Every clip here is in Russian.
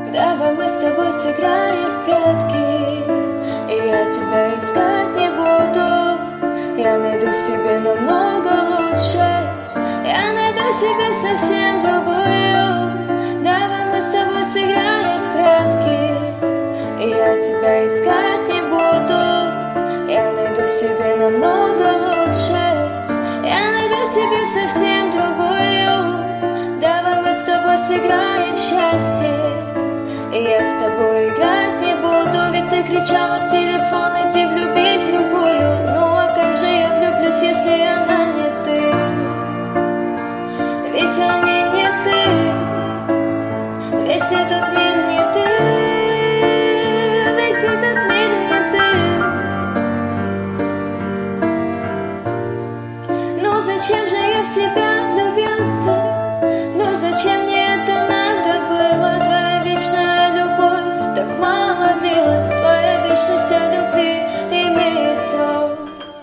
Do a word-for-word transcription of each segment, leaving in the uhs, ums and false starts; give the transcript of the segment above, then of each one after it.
Давай мы с тобой сыграем в прятки, и я тебя искать не буду. Я найду себе намного лучше, я найду себе совсем другую. Давай мы с тобой сыграем в прятки, и я тебя искать не буду. Я найду себе намного лучше, я найду себе совсем другую. Давай мы с тобой сыграем в счастье, и я с тобой играть не буду. Ведь ты кричала в телефон, иди влюбить в другую. Ну а как же я влюблюсь, если она не ты? Ведь они не ты, весь этот мир не ты, весь этот мир не ты. Ну зачем же я в тебя влюбился? Ну зачем мне это надо было? Твоя вечная любовь так мало длилась, твоя вечность о любви имеет срок.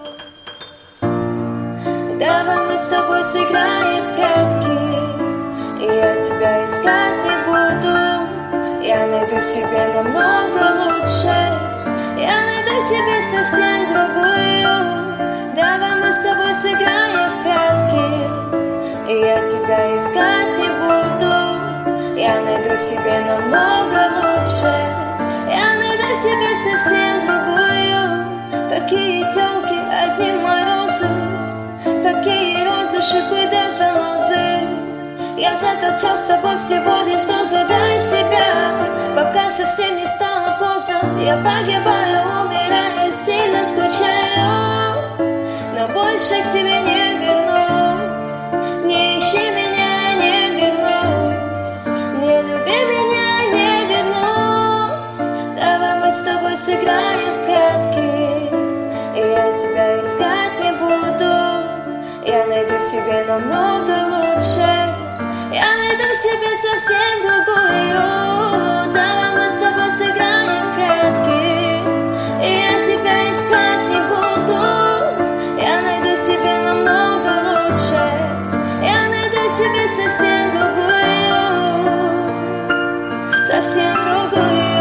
Давай мы с тобой сыграем в прятки, и я тебя искать не буду. Я найду себе намного лучше, я найду себе совсем другую. Давай мы с тобой сыграем в прятки, и я тебя искать не буду. Я найду себе намного лучше, я найду себе совсем другую. Какие тёлки, одни морозы, какие розы, шипы да занозы. Я за тот час с тобой всего лишь дозу дай себя, пока совсем не стало поздно. Я погибаю, умираю, сильно скучаю, но больше к тебе не вернусь. Не ищи меня, не вернусь, не люби меня, не вернусь. Давай мы с тобой сыграем в прятки, и я тебя искать не буду. Я найду себе намного лучше, я найду себе совсем другую. Давай мы с тобой сыграем в прятки, и я тебя искать не буду. Я найду себе намного лучше, я найду себе совсем другую, совсем другую.